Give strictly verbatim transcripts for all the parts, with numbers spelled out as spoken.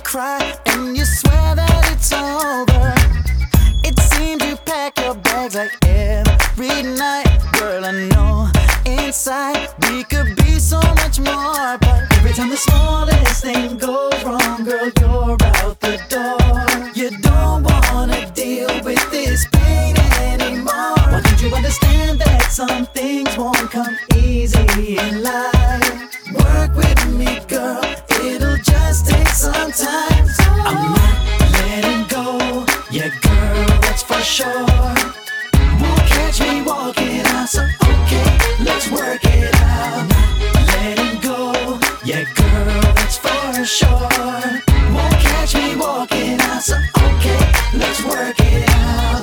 cry and you swear that it's over. It seems you pack your bags like every night. Girl, I know inside we could be so much more, but every time the smallest thing goes wrong, girl, you're out the door. You don't wanna deal with this pain anymore. Why don't you understand that some things won't come easy in life? Work with me, girl, it'll just take some time. I'm not letting go, yeah, girl, that's for sure. Won't catch me walking out, so okay, let's work it out. Not letting go, yeah, girl, that's for sure. Won't catch me walking out, so okay, let's work it out.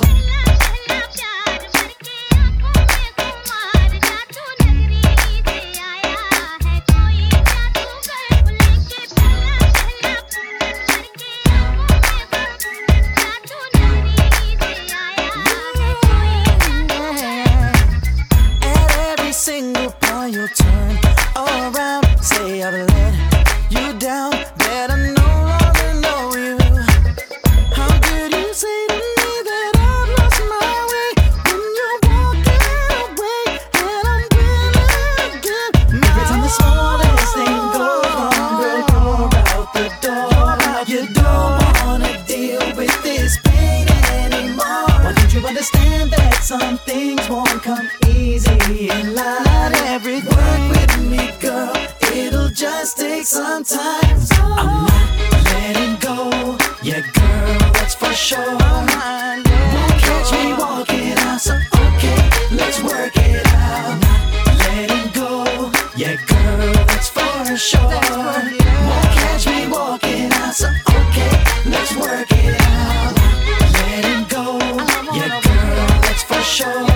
Single point you'll turn around, say I've let you down, that I no longer know you. How could you say to me that I've lost my way when you're walking away and I'm winning again? Every time the smallest thing goes wrong, girl, you're out the door. You don't wanna deal with this pain anymore. Why don't you understand that some things won't come easy in life? Not every work with me, girl, it'll just take some time. I'm not letting go, yeah, girl, that's for sure. Won't catch me walking out, so okay, let's work it out. Not letting go, yeah, girl, that's for sure. Won't catch me walking out, so okay, let's work it out. Not letting go, yeah, girl, that's for sure.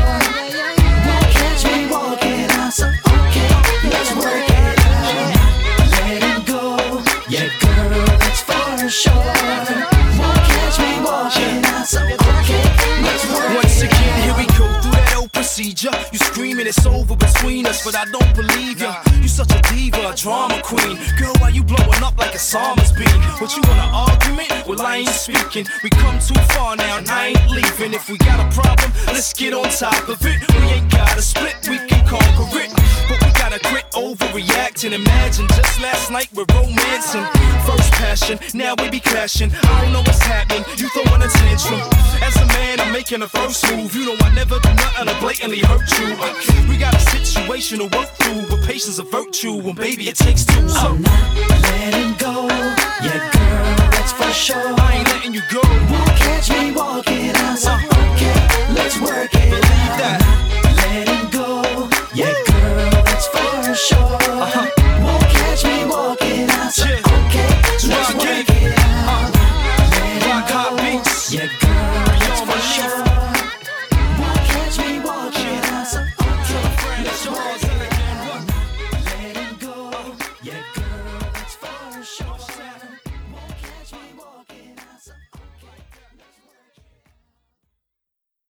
So okay, let's work it out. Letting go, yeah, girl, that's for sure. Won't catch me walking out. So okay, let's work Once it again, out. here we go through that old procedure. You screaming it's over between us, but I don't believe ya. You such a diva, a drama queen. Girl, why you blowing up like a psalmist bean? What you want an argument? Well, I ain't speaking. We come too far now, and I ain't leaving. If we got a problem, let's get on top of it. We ain't gotta split, we can conquer it. But we gotta quit overreacting. Imagine just last night we're romancing. First passion, now we be clashing. I don't know what's happening, you throwing a tantrum. As a man, I'm making a first move. You know I never do nothing to blatantly hurt you. We got a situation to work through, but patience a virtue, and baby it takes two. So I'm not letting go,